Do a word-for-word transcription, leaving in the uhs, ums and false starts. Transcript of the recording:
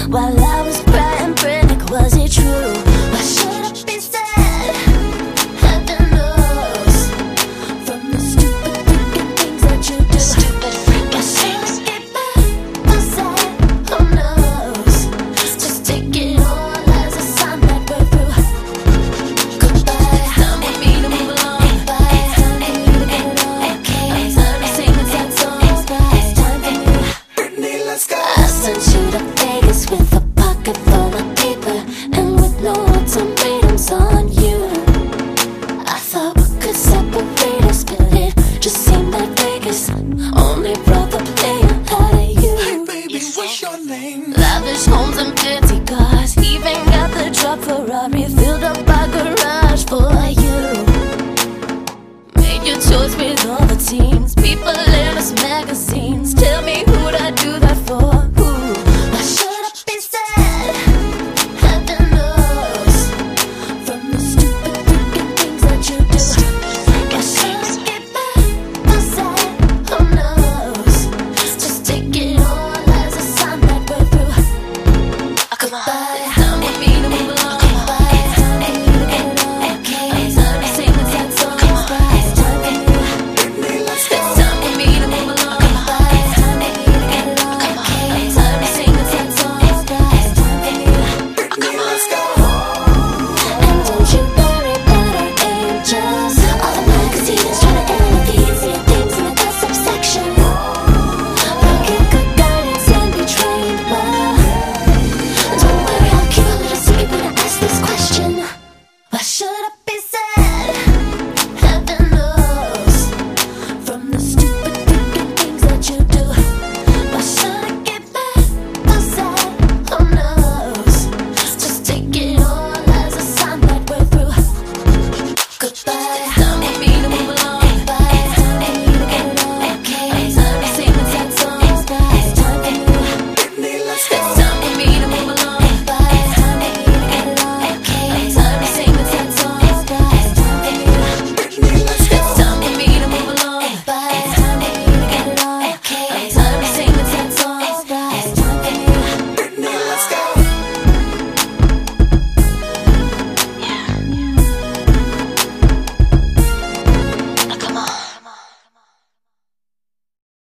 while I was crying, panic, was it true? Why should it be said? Heaven knows from the stupid freaking things that you do. Stupid freaking things. Get back, was sad? Who knows? Just take it all as a sign that we're through. Goodbye. Time for me to move along. Goodbye. Time for me to get it on. Okay. I'm tired of singing sad songs. It's time for me. Britney, let's go. I sent you to Vegas with a pocket full of paper and with no ultimatums on you. I thought we could separate us, but it just seemed that Vegas only brought the pain out of you. Hey baby, what's your name? Lavish homes and fancy cars, even got the truck Ferrari filled up our garage for you. Made your choice with all the teams, people in us magazines. Tell me